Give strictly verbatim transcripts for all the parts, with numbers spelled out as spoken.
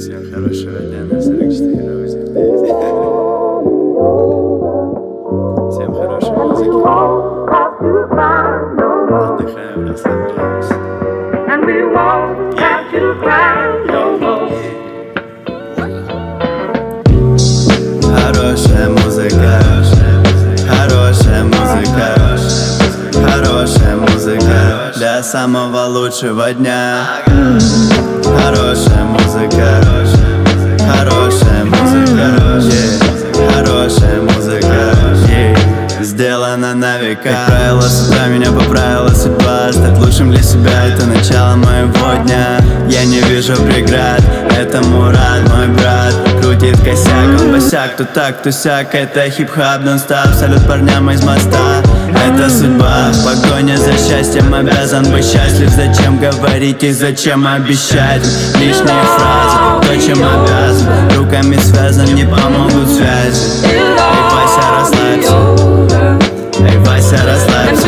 Всем хорошего дня на сорок четыре восемьдесят девять. Всем хорошей музыки. Отдыхаем, расслабляемся. Хорошая музыка, хорошая музыка, хорошая музыка для самого лучшего дня. Хорошая музыка, хорошая музыка, yeah. Хорошая музыка, yeah. Сделана на века. Как правило, с утра меня поправила судьба. Стать лучшим для себя — это начало моего дня. Я не вижу преград, этому рад мой брат. Крутит косяк, он босяк, то так, то сяк. Это хип-хап нон-стоп, салют парням из моста. Это судьба, в погоне за счастьем обязан быть счастлив. Зачем говорить и зачем обещать? Лишние фразы, кто чем обязан. Руками связан, не помогут связи. Эй, Вася, расслабься. Эй, Вася, расслабься.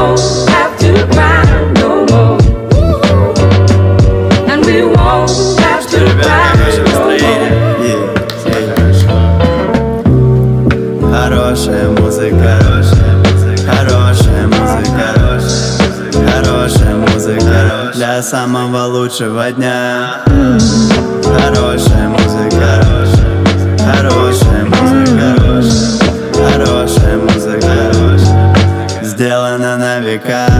Хорошая музыка, хорошая музыка, хорошая музыка для самого лучшего дня. Хорошая музыка, хорошая музыка, хорошая музыка сделана на века.